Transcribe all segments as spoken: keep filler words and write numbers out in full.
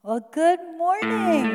Well, good morning.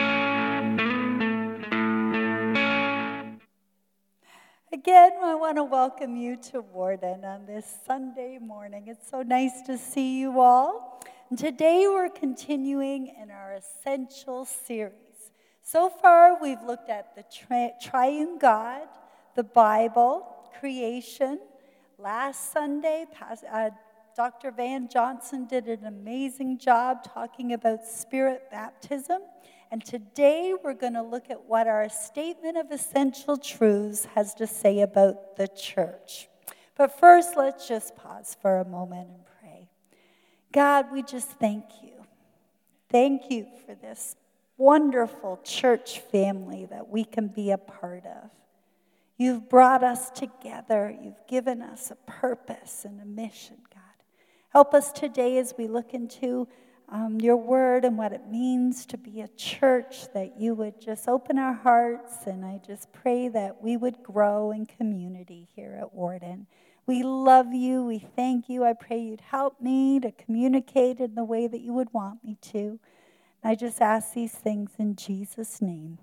Again, I want to welcome you to Warden on this Sunday morning. It's so nice to see you all. And today we're continuing in our Essential series. So far, we've looked at the tri- triune God, the Bible, creation. Last Sunday, uh, Doctor Van Johnson did an amazing job talking about spirit baptism. And today we're going to look at what our statement of essential truths has to say about the church. But first, let's just pause for a moment and pray. God, we just thank you. Thank you for this wonderful church family that we can be a part of. You've brought us together. You've given us a purpose and a mission, God. Help us today as we look into um, your word and what it means to be a church, that you would just open our hearts, and I just pray that we would grow in community here at Warden. We love you. We thank you. I pray you'd help me to communicate in the way that you would want me to. I just ask these things in Jesus' name.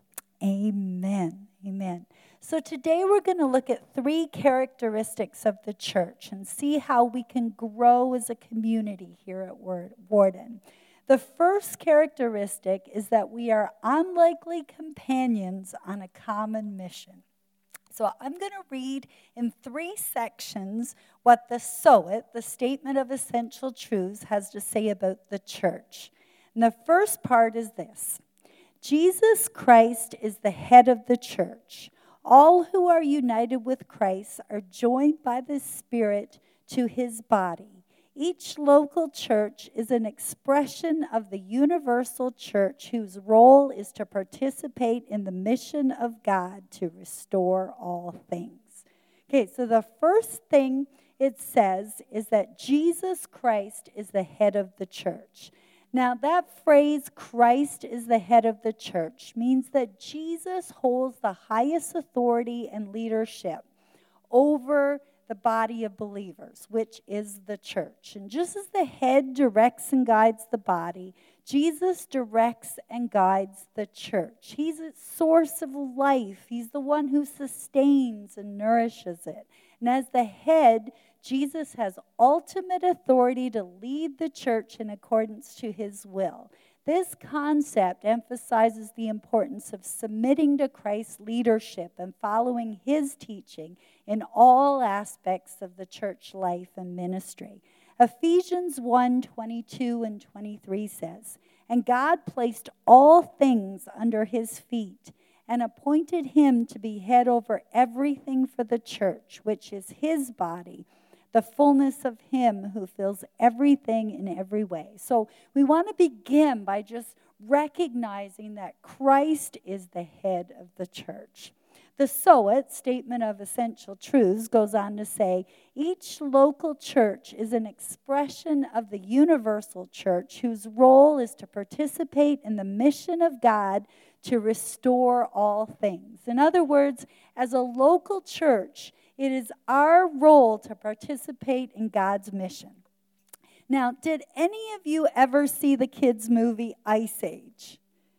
Amen. Amen. So today we're going to look at three characteristics of the church and see how we can grow as a community here at Warden. The first characteristic is that we are unlikely companions on a common mission. So I'm going to read in three sections what the S O A T, the Statement of Essential Truths, has to say about the church. And the first part is this: Jesus Christ is the head of the church. All who are united with Christ are joined by the Spirit to his body. Each local church is an expression of the universal church whose role is to participate in the mission of God to restore all things. Okay, so the first thing it says is that Jesus Christ is the head of the church. Now, that phrase, Christ is the head of the church, means that Jesus holds the highest authority and leadership over the body of believers, which is the church. And just as the head directs and guides the body, Jesus directs and guides the church. He's its source of life. He's the one who sustains and nourishes it. And as the head, Jesus has ultimate authority to lead the church in accordance to his will. This concept emphasizes the importance of submitting to Christ's leadership and following his teaching in all aspects of the church life and ministry. Ephesians one, twenty-two and twenty-three says, "And God placed all things under his feet and appointed him to be head over everything for the church, which is his body, the fullness of him who fills everything in every way." So we want to begin by just recognizing that Christ is the head of the church. The S O A T, Statement of Essential Truths, goes on to say, each local church is an expression of the universal church whose role is to participate in the mission of God to restore all things. In other words, as a local church, it is our role to participate in God's mission. Now, did any of you ever see the kids' movie Ice Age?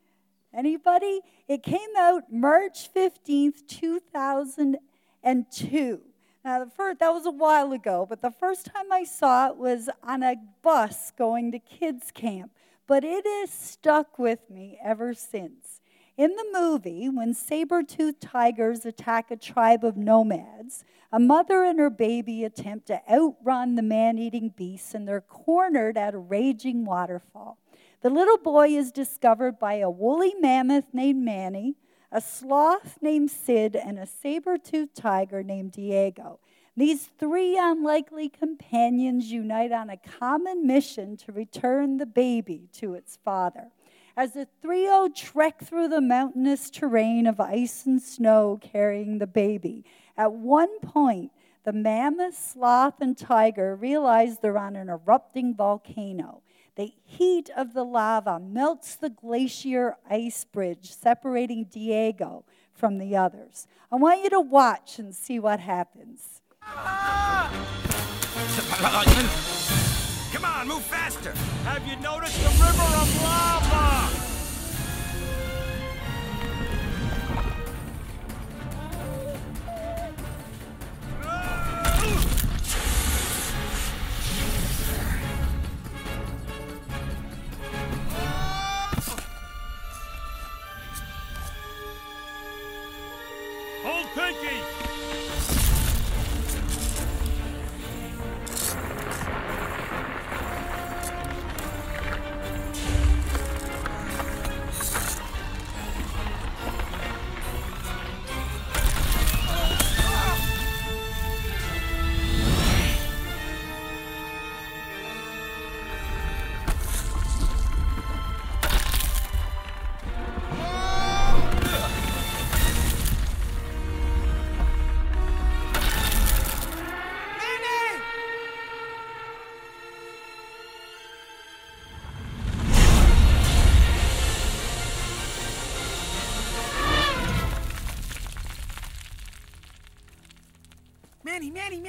Anybody? It came out March fifteenth, two thousand two. Now, the first, that was a while ago, but the first time I saw it was on a bus going to kids' camp. But it has stuck with me ever since. In the movie, when saber-toothed tigers attack a tribe of nomads, a mother and her baby attempt to outrun the man-eating beasts, and they're cornered at a raging waterfall. The little boy is discovered by a woolly mammoth named Manny, a sloth named Sid, and a saber-toothed tiger named Diego. These three unlikely companions unite on a common mission to return the baby to its father. As the trio trek through the mountainous terrain of ice and snow carrying the baby, at one point, the mammoth, sloth, and tiger realize they're on an erupting volcano. The heat of the lava melts the glacier ice bridge, separating Diego from the others. I want you to watch and see what happens. Come on, move faster. Have you noticed the river of lava?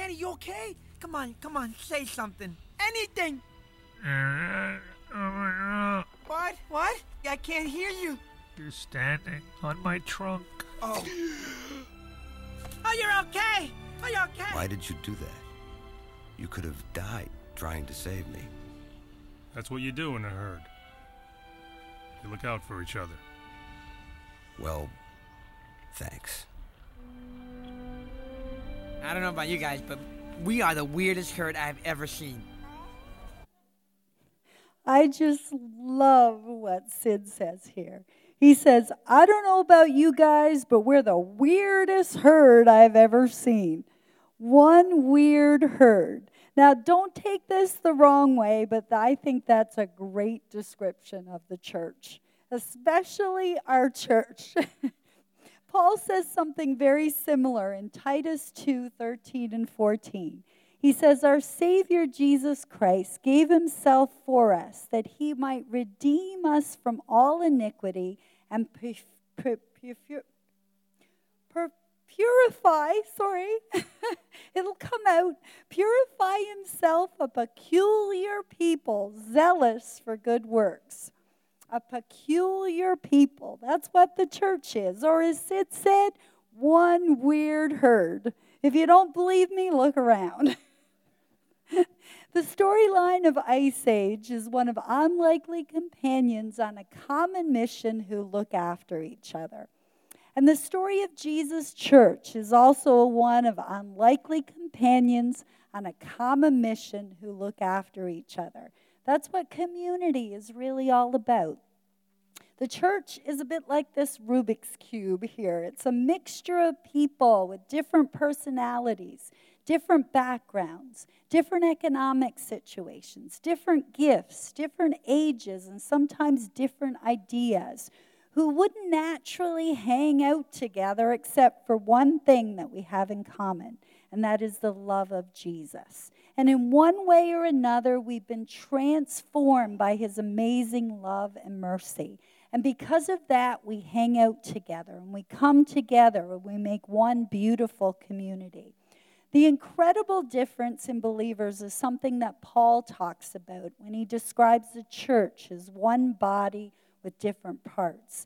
Danny, you okay? Come on, come on, say something. Anything. What? What? I can't hear you. You're standing on my trunk. Oh. Oh, you're okay. Are you okay? Why did you do that? You could have died trying to save me. That's what you do in a herd. You look out for each other. Well, thanks. I don't know about you guys, but we are the weirdest herd I've ever seen. I just love what Sid says here. He says, I don't know about you guys, but we're the weirdest herd I've ever seen. One weird herd. Now, don't take this the wrong way, but I think that's a great description of the church, especially our church. Paul says something very similar in Titus two, thirteen and fourteen. He says, our Savior Jesus Christ gave himself for us that he might redeem us from all iniquity and pu- pu- pu- pu- purify, sorry, it'll come out, purify himself a peculiar people, zealous for good works. A peculiar people. That's what the church is. Or as Sid said, one weird herd. If you don't believe me, look around. The storyline of Ice Age is one of unlikely companions on a common mission who look after each other. And the story of Jesus' church is also one of unlikely companions on a common mission who look after each other. That's what community is really all about. The church is a bit like this Rubik's Cube here. It's a mixture of people with different personalities, different backgrounds, different economic situations, different gifts, different ages, and sometimes different ideas, who wouldn't naturally hang out together except for one thing that we have in common, and that is the love of Jesus. And in one way or another, we've been transformed by his amazing love and mercy. And because of that, we hang out together, and we come together, and we make one beautiful community. The incredible difference in believers is something that Paul talks about when he describes the church as one body with different parts.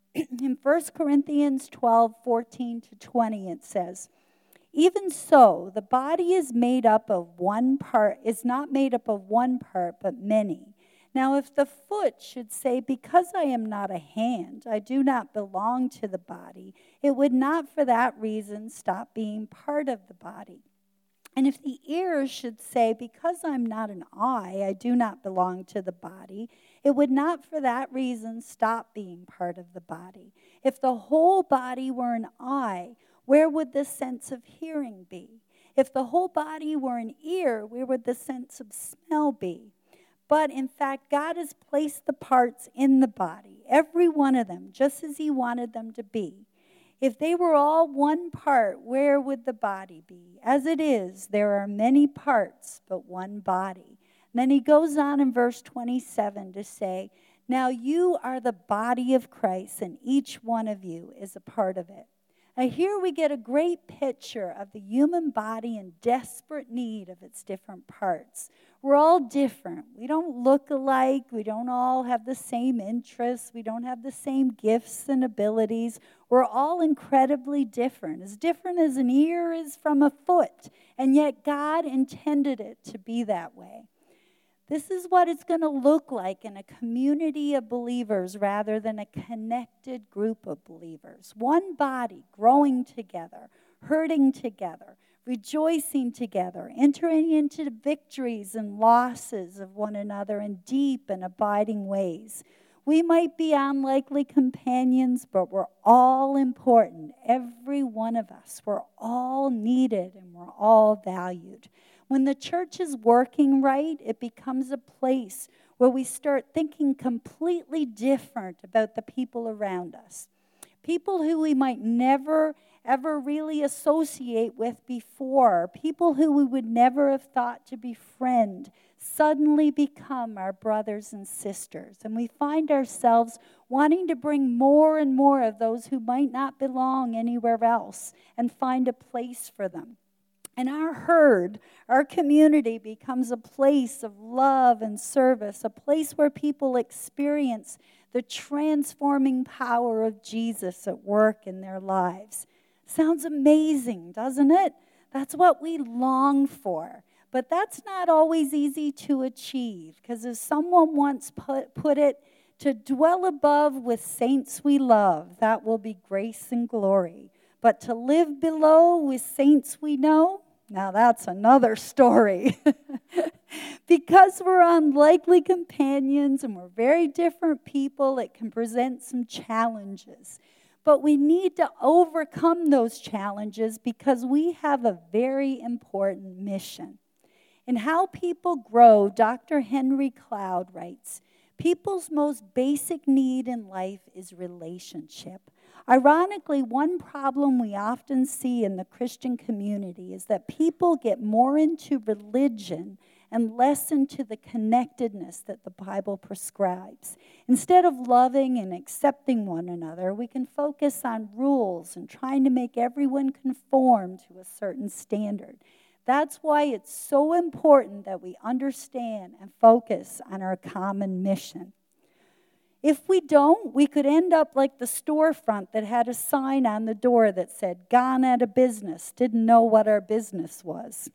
In First Corinthians twelve, fourteen to twenty, it says, even so, the body is made up of one part, is not made up of one part, but many. Now, if the foot should say, because I am not a hand, I do not belong to the body, it would not for that reason stop being part of the body. And if the ear should say, because I'm not an eye, I do not belong to the body, it would not for that reason stop being part of the body. If the whole body were an eye, where would the sense of hearing be? If the whole body were an ear, where would the sense of smell be? But in fact, God has placed the parts in the body, every one of them, just as he wanted them to be. If they were all one part, where would the body be? As it is, there are many parts, but one body. And then he goes on in verse twenty-seven to say, now you are the body of Christ, and each one of you is a part of it. Now here we get a great picture of the human body in desperate need of its different parts. We're all different. We don't look alike. We don't all have the same interests. We don't have the same gifts and abilities. We're all incredibly different, as different as an ear is from a foot. And yet God intended it to be that way. This is what it's going to look like in a community of believers rather than a connected group of believers. One body growing together, hurting together, rejoicing together, entering into the victories and losses of one another in deep and abiding ways. We might be unlikely companions, but we're all important. Every one of us. We're all needed and we're all valued. When the church is working right, it becomes a place where we start thinking completely different about the people around us. People who we might never, ever really associate with before, people who we would never have thought to befriend, suddenly become our brothers and sisters. And we find ourselves wanting to bring more and more of those who might not belong anywhere else and find a place for them. And our herd, our community becomes a place of love and service, a place where people experience the transforming power of Jesus at work in their lives. Sounds amazing, doesn't it? That's what we long for. But that's not always easy to achieve, because as someone once put, put it, to dwell above with saints we love, that will be grace and glory. But to live below with saints we know, now that's another story. Because we're unlikely companions and we're very different people, it can present some challenges. But we need to overcome those challenges because we have a very important mission. In How People Grow, Doctor Henry Cloud writes, people's most basic need in life is relationship. Ironically, one problem we often see in the Christian community is that people get more into religion and less into the connectedness that the Bible prescribes. Instead of loving and accepting one another, we can focus on rules and trying to make everyone conform to a certain standard. That's why it's so important that we understand and focus on our common mission. If we don't, we could end up like the storefront that had a sign on the door that said, "Gone out of business," didn't know what our business was.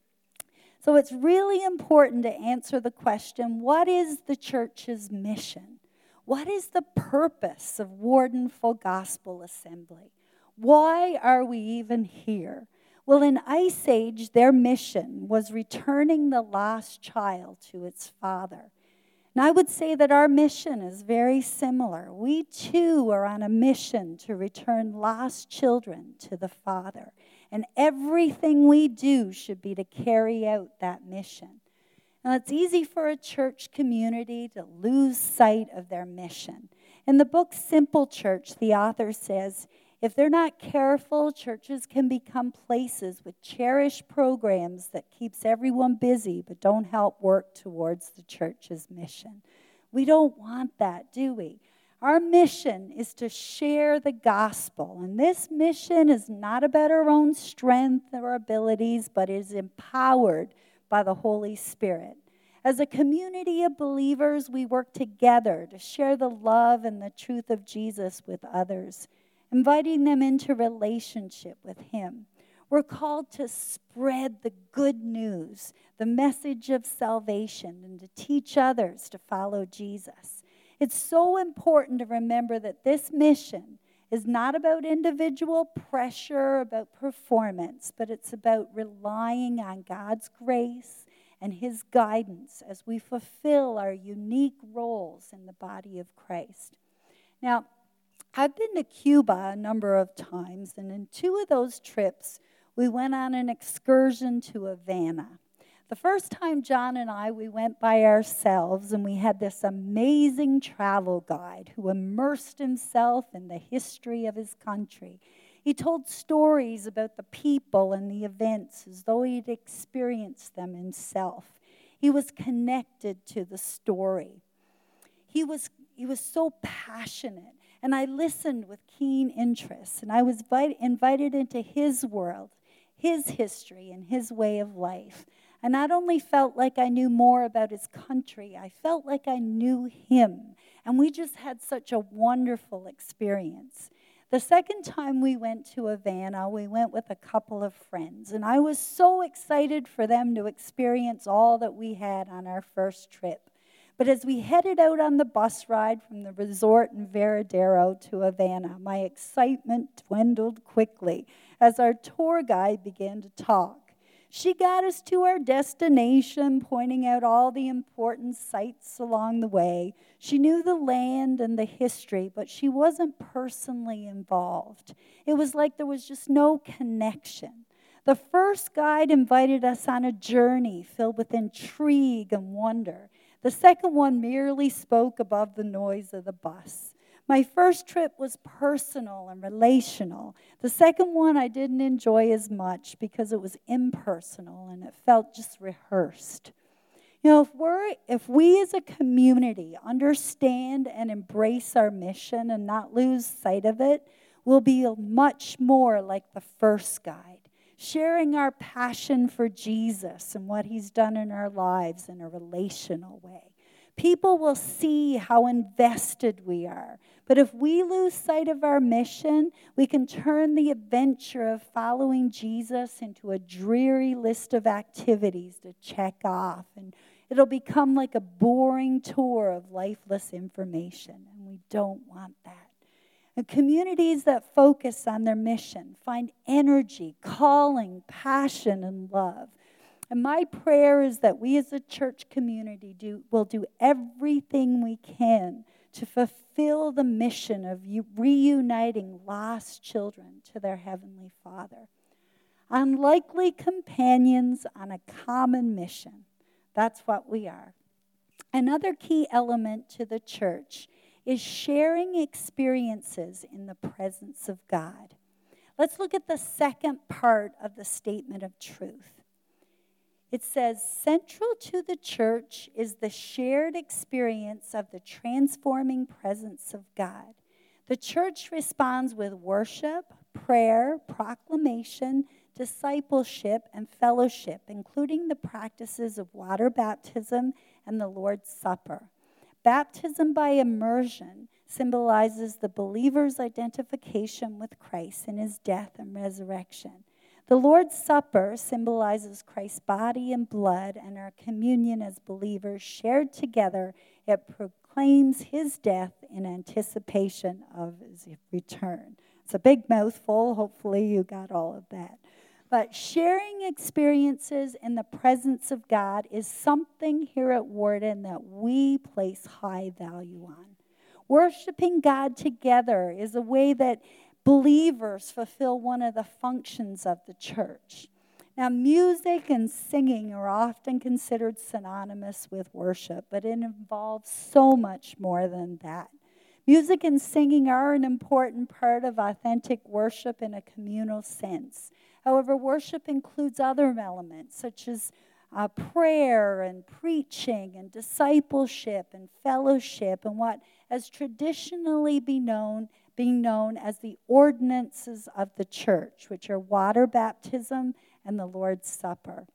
So it's really important to answer the question, what is the church's mission? What is the purpose of Warden Full Gospel Assembly? Why are we even here? Well, in Ice Age, their mission was returning the lost child to its father. And I would say that our mission is very similar. We too are on a mission to return lost children to the Father. And everything we do should be to carry out that mission. Now, it's easy for a church community to lose sight of their mission. In the book Simple Church, the author says, if they're not careful, churches can become places with cherished programs that keeps everyone busy but don't help work towards the church's mission. We don't want that, do we? Our mission is to share the gospel, and this mission is not about our own strength or abilities, but is empowered by the Holy Spirit. As a community of believers, we work together to share the love and the truth of Jesus with others, inviting them into relationship with Him. We're called to spread the good news, the message of salvation, and to teach others to follow Jesus. It's so important to remember that this mission is not about individual pressure, about performance, but it's about relying on God's grace and His guidance as we fulfill our unique roles in the body of Christ. Now, I've been to Cuba a number of times, and in two of those trips, we went on an excursion to Havana. The first time John and I, we went by ourselves, and we had this amazing travel guide who immersed himself in the history of his country. He told stories about the people and the events as though he'd experienced them himself. He was connected to the story. He was, he was so passionate. And I listened with keen interest, and I was invite, invited into his world, his history, and his way of life. I not only felt like I knew more about his country, I felt like I knew him. And we just had such a wonderful experience. The second time we went to Havana, we went with a couple of friends, and I was so excited for them to experience all that we had on our first trip. But as we headed out on the bus ride from the resort in Veradero to Havana, my excitement dwindled quickly as our tour guide began to talk. She got us to our destination, pointing out all the important sights along the way. She knew the land and the history, but she wasn't personally involved. It was like there was just no connection. The first guide invited us on a journey filled with intrigue and wonder. The second one merely spoke above the noise of the bus. My first trip was personal and relational. The second one I didn't enjoy as much because it was impersonal and it felt just rehearsed. You know, if we're if we as a community understand and embrace our mission and not lose sight of it, we'll be much more like the first guide. sharing our passion for Jesus and what he's done in our lives in a relational way. People will see how invested we are. But if we lose sight of our mission, we can turn the adventure of following Jesus into a dreary list of activities to check off. And it'll become like a boring tour of lifeless information. And we don't want that. And communities that focus on their mission find energy, calling, passion, and love. And my prayer is that we as a church community do, will do everything we can to fulfill the mission of reuniting lost children to their Heavenly Father. Unlikely companions on a common mission. That's what we are. Another key element to the church is sharing experiences in the presence of God. Let's look at the second part of the statement of truth. It says, central to the church is the shared experience of the transforming presence of God. The church responds with worship, prayer, proclamation, discipleship, and fellowship, including the practices of water baptism and the Lord's Supper. Baptism by immersion symbolizes the believer's identification with Christ in his death and resurrection. The Lord's Supper symbolizes Christ's body and blood and our communion as believers shared together. It proclaims his death in anticipation of his return. It's a big mouthful. Hopefully you got all of that. But sharing experiences in the presence of God is something here at Warden that we place high value on. Worshiping God together is a way that believers fulfill one of the functions of the church. Now, music and singing are often considered synonymous with worship, but it involves so much more than that. Music and singing are an important part of authentic worship in a communal sense. However, worship includes other elements such as uh, prayer and preaching and discipleship and fellowship and what has traditionally been known being known as the ordinances of the church, which are water baptism and the Lord's Supper.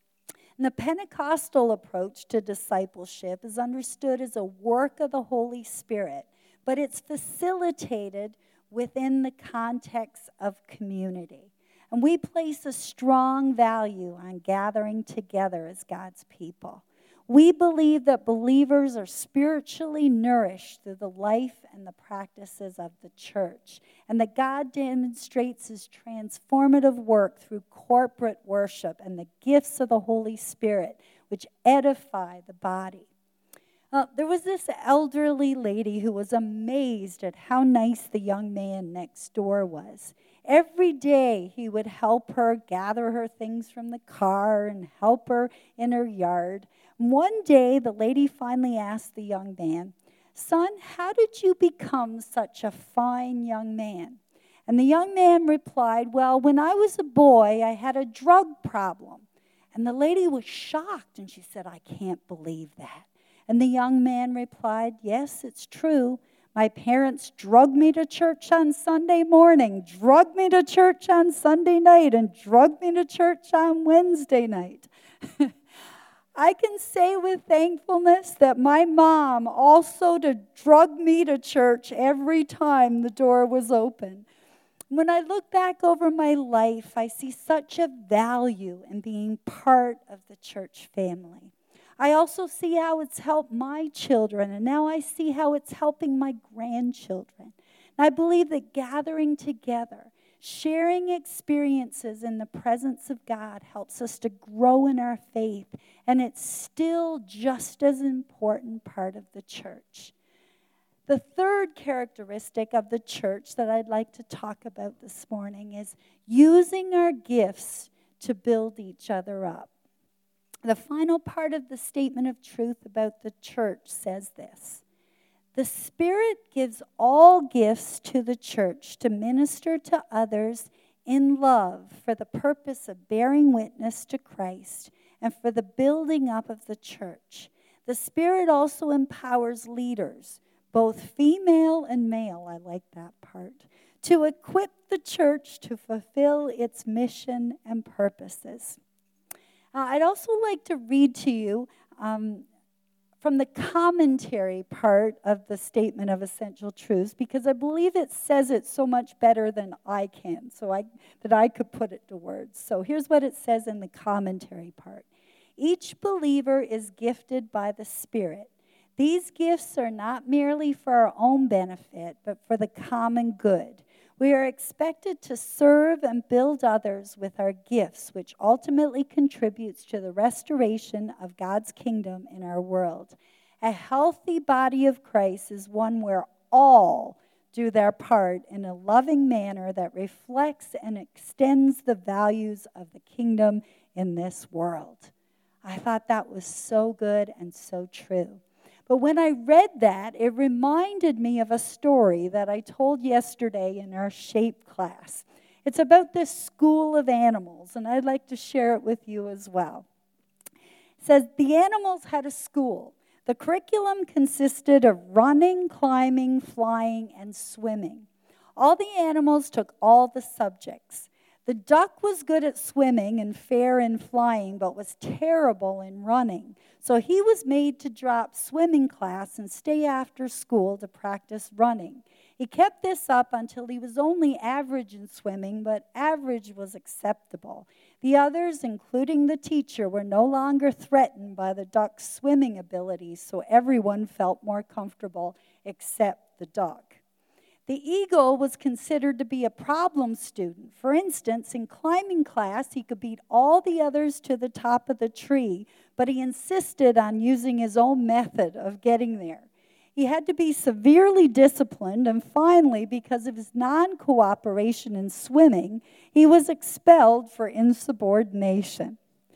And the Pentecostal approach to discipleship is understood as a work of the Holy Spirit, but it's facilitated within the context of community. And we place a strong value on gathering together as God's people. We believe that believers are spiritually nourished through the life and the practices of the church, and that God demonstrates his transformative work through corporate worship and the gifts of the Holy Spirit, which edify the body. Uh, there was this elderly lady who was amazed at how nice the young man next door was. Every day he would help her gather her things from the car and help her in her yard. One day, the lady finally asked the young man, "Son, how did you become such a fine young man?" And the young man replied, "Well, when I was a boy, I had a drug problem." And the lady was shocked, and she said, "I can't believe that." And the young man replied, "Yes, it's true. My parents drugged me to church on Sunday morning, drugged me to church on Sunday night, and drugged me to church on Wednesday night." I can say with thankfulness that my mom also drugged me to church every time the door was open. When I look back over my life, I see such a value in being part of the church family. I also see how it's helped my children, and now I see how it's helping my grandchildren. And I believe that gathering together, sharing experiences in the presence of God helps us to grow in our faith, and it's still just as important part of the church. The third characteristic of the church that I'd like to talk about this morning is using our gifts to build each other up. The final part of the statement of truth about the church says this: the Spirit gives all gifts to the church to minister to others in love for the purpose of bearing witness to Christ and for the building up of the church. The Spirit also empowers leaders, both female and male, I like that part, to equip the church to fulfill its mission and purposes. Uh, I'd also like to read to you um, from the commentary part of the Statement of Essential Truths, because I believe it says it so much better than I can, so I, that I could put it to words. So here's what it says in the commentary part. Each believer is gifted by the Spirit. These gifts are not merely for our own benefit, but for the common good. We are expected to serve and build others with our gifts, which ultimately contributes to the restoration of God's kingdom in our world. A healthy body of Christ is one where all do their part in a loving manner that reflects and extends the values of the kingdom in this world. I thought that was so good and so true. But when I read that, it reminded me of a story that I told yesterday in our SHAPE class. It's about this school of animals, and I'd like to share it with you as well. It says, the animals had a school. The curriculum consisted of running, climbing, flying, and swimming. All the animals took all the subjects. The duck was good at swimming and fair in flying, but was terrible in running. So he was made to drop swimming class and stay after school to practice running. He kept this up until he was only average in swimming, but average was acceptable. The others, including the teacher, were no longer threatened by the duck's swimming abilities, so everyone felt more comfortable except the duck. The eagle was considered to be a problem student. For instance, in climbing class, he could beat all the others to the top of the tree, but he insisted on using his own method of getting there. He had to be severely disciplined, and finally, because of his non-cooperation in swimming, he was expelled for insubordination.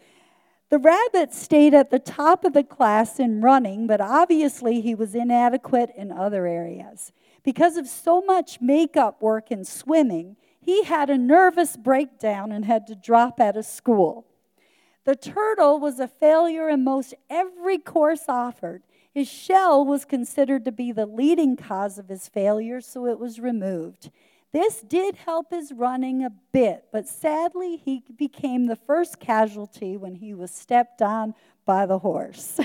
The rabbit stayed at the top of the class in running, but obviously he was inadequate in other areas. Because of so much makeup work in swimming, he had a nervous breakdown and had to drop out of school. The turtle was a failure in most every course offered. His shell was considered to be the leading cause of his failure, so it was removed. This did help his running a bit, but sadly he became the first casualty when he was stepped on by the horse.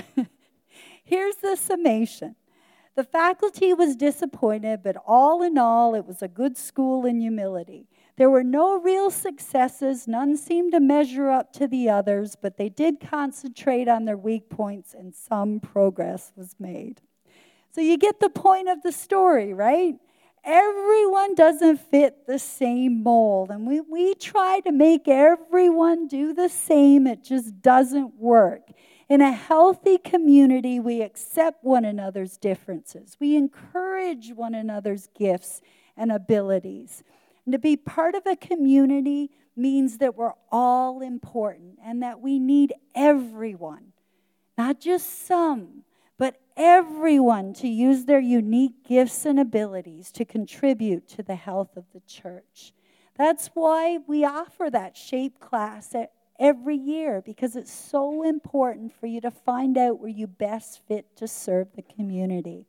Here's the summation. The faculty was disappointed, but all in all, it was a good school in humility. There were no real successes. None seemed to measure up to the others, but they did concentrate on their weak points, and some progress was made. So you get the point of the story, right? Everyone doesn't fit the same mold, and we, we try to make everyone do the same. It just doesn't work. In a healthy community, we accept one another's differences. We encourage one another's gifts and abilities. And to be part of a community means that we're all important and that we need everyone, not just some, but everyone to use their unique gifts and abilities to contribute to the health of the church. That's why we offer that SHAPE class at every year, because it's so important for you to find out where you best fit to serve the community.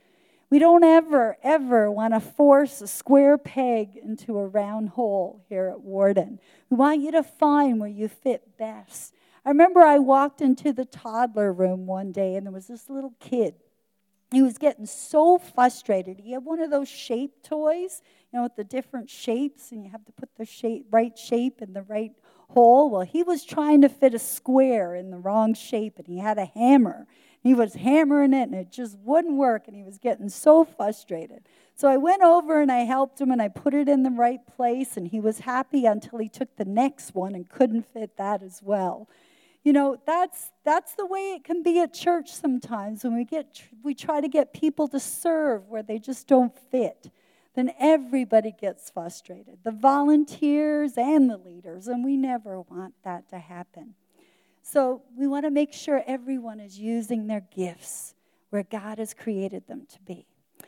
We don't ever, ever want to force a square peg into a round hole here at Warden. We want you to find where you fit best. I remember I walked into the toddler room one day, and there was this little kid. He was getting so frustrated. He had one of those shape toys, you know, with the different shapes, and you have to put the shape, right shape in the right hole. Well, he was trying to fit a square in the wrong shape, and he had a hammer. He was hammering it, and it just wouldn't work, and he was getting so frustrated. So I went over, and I helped him, and I put it in the right place, and he was happy until he took the next one and couldn't fit that as well. You know, that's that's the way it can be at church sometimes when we get we try to get people to serve where they just don't fit. Then everybody gets frustrated, the volunteers and the leaders, and we never want that to happen. So we want to make sure everyone is using their gifts where God has created them to be.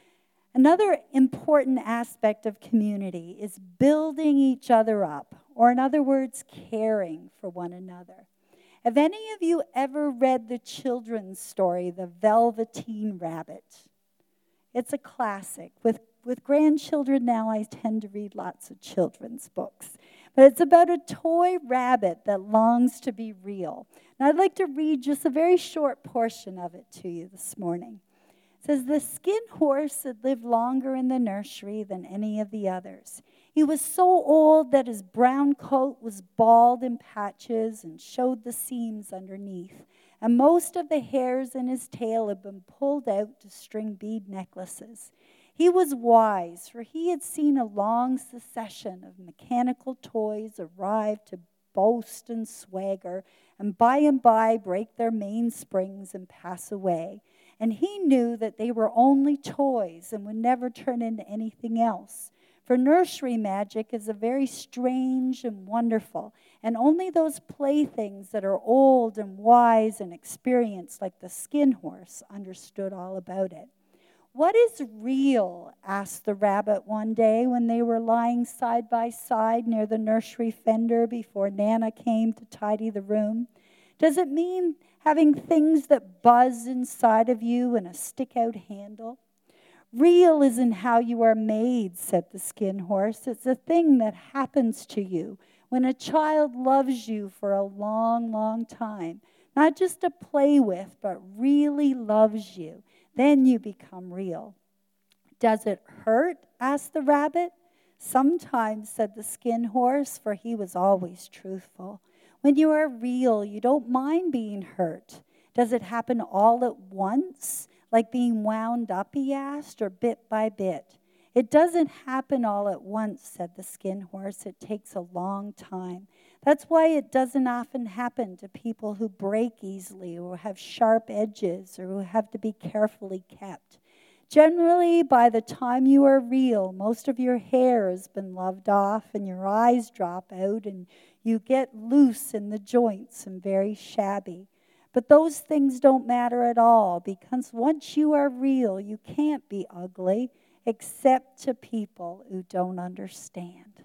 Another important aspect of community is building each other up, or in other words, caring for one another. Have any of you ever read the children's story, The Velveteen Rabbit? It's a classic. With, with grandchildren now, I tend to read lots of children's books. But it's about a toy rabbit that longs to be real. And I'd like to read just a very short portion of it to you this morning. It says, the skin horse had lived longer in the nursery than any of the others. He was so old that his brown coat was bald in patches and showed the seams underneath. And most of the hairs in his tail had been pulled out to string bead necklaces. He was wise, for he had seen a long succession of mechanical toys arrive to boast and swagger, and by and by break their mainsprings and pass away. And he knew that they were only toys and would never turn into anything else. For nursery magic is a very strange and wonderful, and only those playthings that are old and wise and experienced, like the skin horse, understood all about it. What is real? Asked the rabbit one day when they were lying side by side near the nursery fender before Nana came to tidy the room. Does it mean having things that buzz inside of you and a stick-out handle? Real isn't how you are made, said the skin horse. It's a thing that happens to you when a child loves you for a long, long time. Not just to play with, but really loves you. Then you become real. Does it hurt? Asked the rabbit. Sometimes, said the skin horse, for he was always truthful. When you are real, you don't mind being hurt. Does it happen all at once, like being wound up, he asked, or bit by bit? It doesn't happen all at once, said the skin horse. It takes a long time. That's why it doesn't often happen to people who break easily or have sharp edges or who have to be carefully kept. Generally, by the time you are real, most of your hair has been loved off and your eyes drop out and you get loose in the joints and very shabby. But those things don't matter at all, because once you are real, you can't be ugly except to people who don't understand.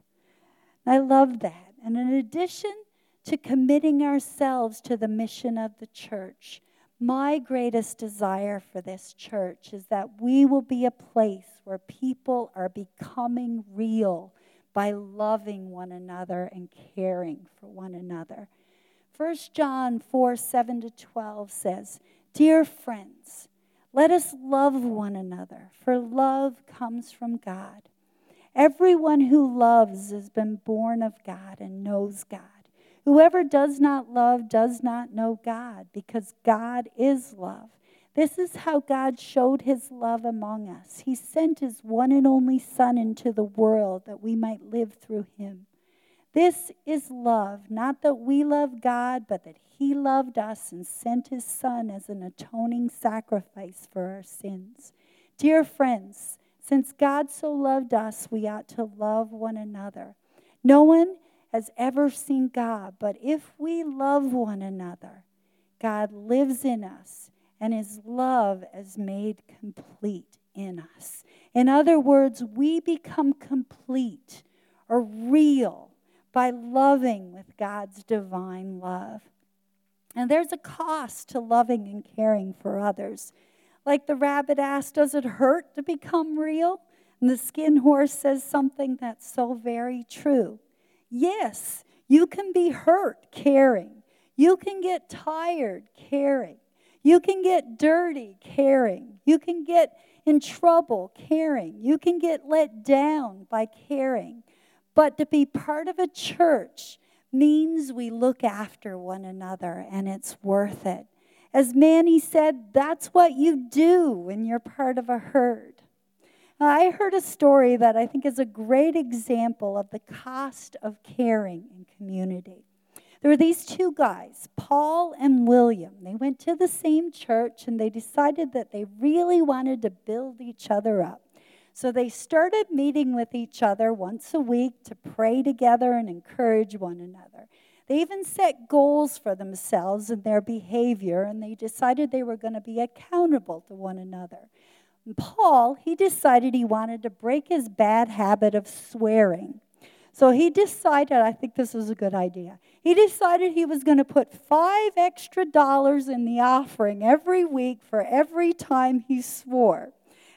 I love that. And in addition to committing ourselves to the mission of the church, my greatest desire for this church is that we will be a place where people are becoming real by loving one another and caring for one another. First John four, seven to twelve says, Dear friends, let us love one another, for love comes from God. Everyone who loves has been born of God and knows God. Whoever does not love does not know God, because God is love. This is how God showed his love among us. He sent his one and only Son into the world that we might live through him. This is love, not that we love God, but that he loved us and sent his Son as an atoning sacrifice for our sins. Dear friends, since God so loved us, we ought to love one another. No one has ever seen God, but if we love one another, God lives in us, and his love is made complete in us. In other words, we become complete or real by loving with God's divine love. And there's a cost to loving and caring for others. Like the rabbit asked, does it hurt to become real? And the skin horse says something that's so very true. Yes, you can be hurt caring. You can get tired caring. You can get dirty caring. You can get in trouble caring. You can get let down by caring. But to be part of a church means we look after one another, and it's worth it. As Manny said, that's what you do when you're part of a herd. I heard a story that I think is a great example of the cost of caring in community. There were these two guys, Paul and William. They went to the same church, and they decided that they really wanted to build each other up. So they started meeting with each other once a week to pray together and encourage one another. They even set goals for themselves and their behavior, and they decided they were going to be accountable to one another. And Paul, he decided he wanted to break his bad habit of swearing. So he decided, I think this was a good idea, he decided he was going to put five extra dollars in the offering every week for every time he swore.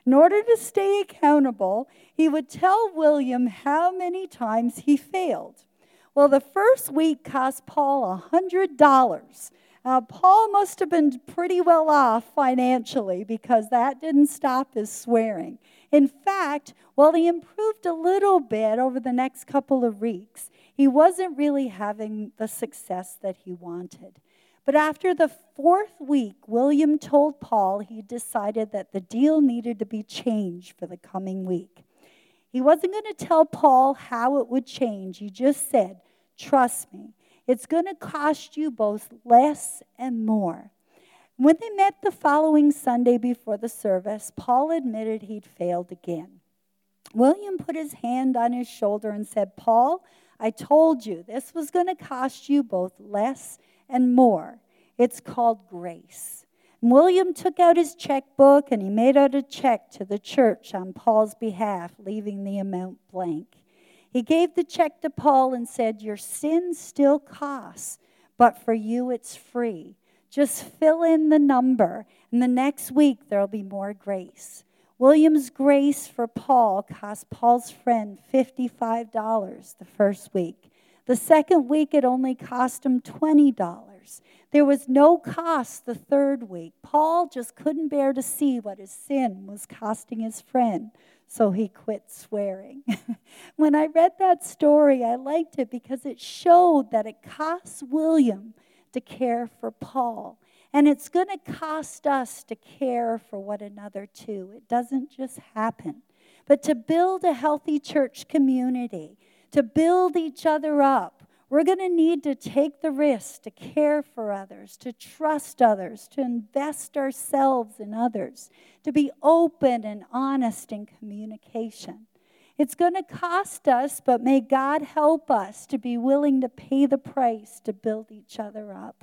In order to stay accountable, he would tell William how many times he failed. Well, the first week cost Paul one hundred dollars. Uh, Paul must have been pretty well off financially because that didn't stop his swearing. In fact, while he improved a little bit over the next couple of weeks, he wasn't really having the success that he wanted. But after the fourth week, William told Paul he decided that the deal needed to be changed for the coming week. He wasn't going to tell Paul how it would change. He just said, "Trust me, it's going to cost you both less and more." When they met the following Sunday before the service, Paul admitted he'd failed again. William put his hand on his shoulder and said, "Paul, I told you this was going to cost you both less and more. It's called grace." And William took out his checkbook and he made out a check to the church on Paul's behalf, leaving the amount blank. He gave the check to Paul and said, "Your sin still costs, but for you it's free. Just fill in the number, and the next week there'll be more grace." William's grace for Paul cost Paul's friend fifty-five dollars the first week. The second week, it only cost him twenty dollars. There was no cost the third week. Paul just couldn't bear to see what his sin was costing his friend, so he quit swearing. When I read that story, I liked it because it showed that it costs William to care for Paul. And it's going to cost us to care for one another too. It doesn't just happen. But to build a healthy church community, to build each other up, we're going to need to take the risk to care for others, to trust others, to invest ourselves in others, to be open and honest in communication. It's going to cost us, but may God help us to be willing to pay the price to build each other up.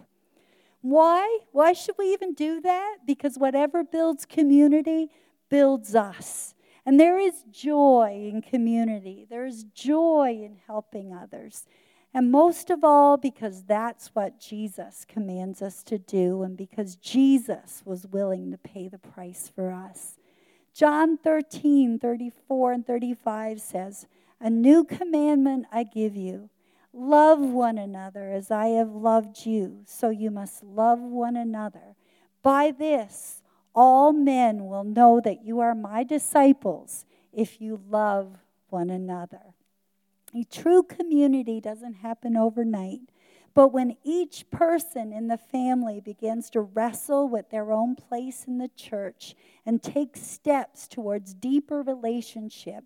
Why? Why should we even do that? Because whatever builds community builds us. And there is joy in community. There is joy in helping others. And most of all, because that's what Jesus commands us to do, and because Jesus was willing to pay the price for us. John thirteen, thirty-four and thirty-five says, "A new commandment I give you. Love one another as I have loved you, so you must love one another. By this, all men will know that you are my disciples if you love one another." A true community doesn't happen overnight, but when each person in the family begins to wrestle with their own place in the church and take steps towards deeper relationship,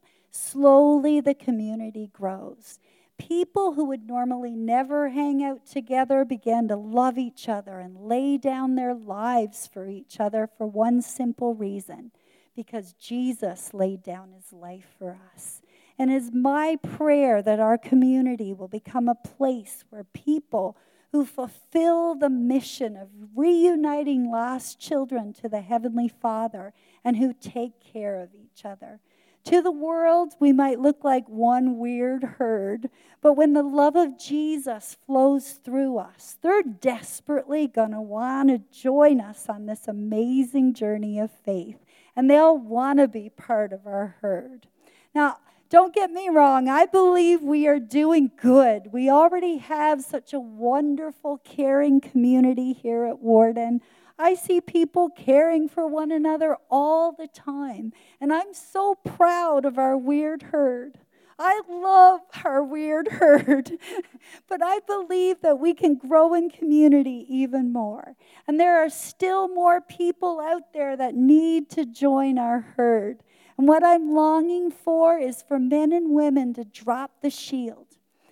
slowly the community grows. People who would normally never hang out together began to love each other and lay down their lives for each other for one simple reason, because Jesus laid down his life for us. And it's my prayer that our community will become a place where people who fulfill the mission of reuniting lost children to the Heavenly Father and who take care of each other. To the world, we might look like one weird herd, but when the love of Jesus flows through us, they're desperately going to want to join us on this amazing journey of faith, and they'll want to be part of our herd. Now, don't get me wrong, I believe we are doing good. We already have such a wonderful, caring community here at Warden. I see people caring for one another all the time, and I'm so proud of our weird herd. I love our weird herd, but I believe that we can grow in community even more. And there are still more people out there that need to join our herd. And what I'm longing for is for men and women to drop the shield,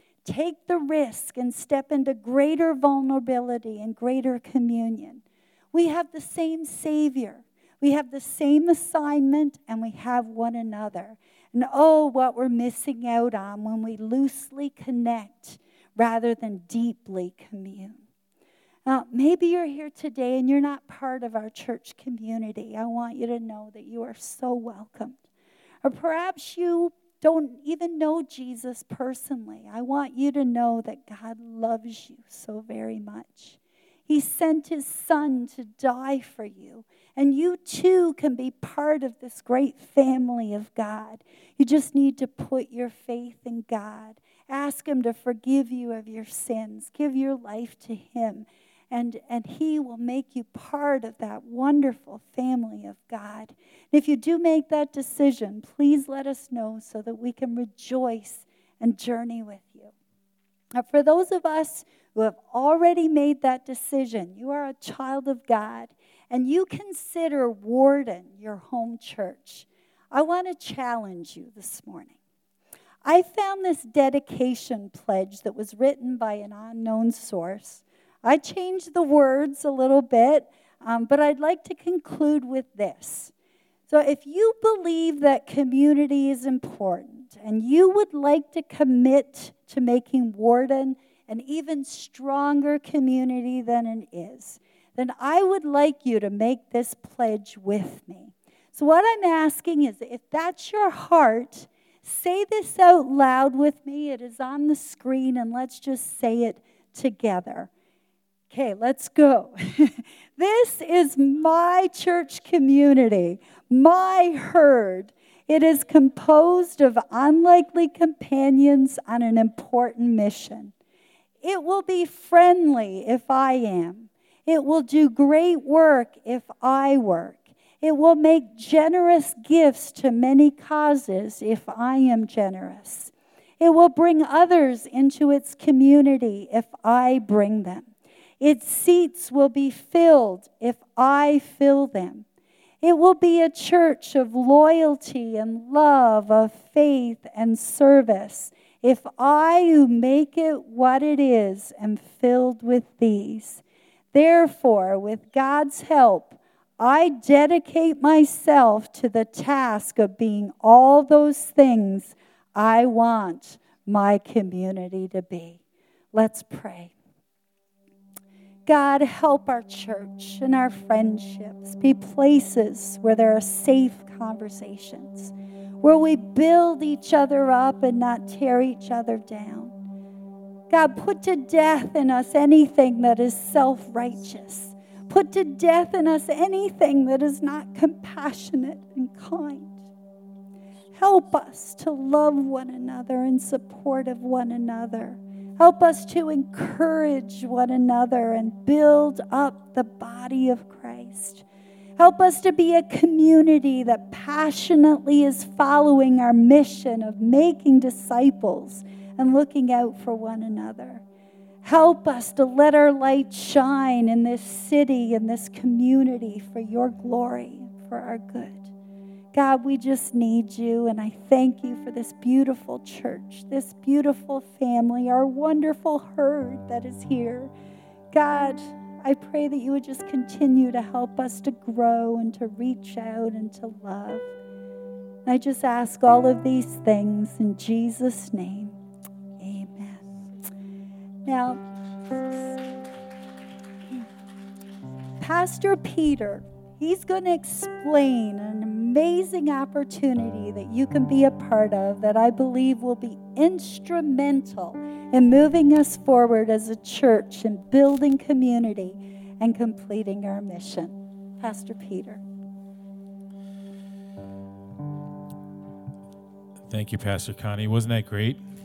take the risk, and step into greater vulnerability and greater communion. We have the same Savior. We have the same assignment, and we have one another. And oh, what we're missing out on when we loosely connect rather than deeply commune. Now, maybe you're here today and you're not part of our church community. I want you to know that you are so welcomed. Or perhaps you don't even know Jesus personally. I want you to know that God loves you so very much. He sent his son to die for you. And you too can be part of this great family of God. You just need to put your faith in God. Ask him to forgive you of your sins. Give your life to him. And, and he will make you part of that wonderful family of God. And if you do make that decision, please let us know so that we can rejoice and journey with you. Now, for those of us who have already made that decision, you are a child of God, and you consider Warden your home church, I want to challenge you this morning. I found this dedication pledge that was written by an unknown source. I changed the words a little bit, um, but I'd like to conclude with this. So if you believe that community is important and you would like to commit to making Warden an even stronger community than it is, then I would like you to make this pledge with me. So what I'm asking is, if that's your heart, say this out loud with me. It is on the screen, and let's just say it together. Okay, let's go. This is my church community, my herd. It is composed of unlikely companions on an important mission. It will be friendly if I am. It will do great work if I work. It will make generous gifts to many causes if I am generous. It will bring others into its community if I bring them. Its seats will be filled if I fill them. It will be a church of loyalty and love, of faith and service, if I, who make it what it is, am filled with these. Therefore, with God's help, I dedicate myself to the task of being all those things I want my community to be. Let's pray. God, help our church and our friendships be places where there are safe conversations, where we build each other up and not tear each other down. God, put to death in us anything that is self-righteous. Put to death in us anything that is not compassionate and kind. Help us to love one another in support of one another. Help us to encourage one another and build up the body of Christ. Help us to be a community that passionately is following our mission of making disciples and looking out for one another. Help us to let our light shine in this city, in this community, for your glory, for our good. God, we just need you, and I thank you for this beautiful church, this beautiful family, our wonderful herd that is here. God, I pray that you would just continue to help us to grow and to reach out and to love. I just ask all of these things in Jesus' name. Amen. Now, Pastor Peter, he's going to explain an amazing opportunity that you can be a part of that I believe will be instrumental in moving us forward as a church and building community and completing our mission. Pastor Peter. Thank you, Pastor Connie. Wasn't that great?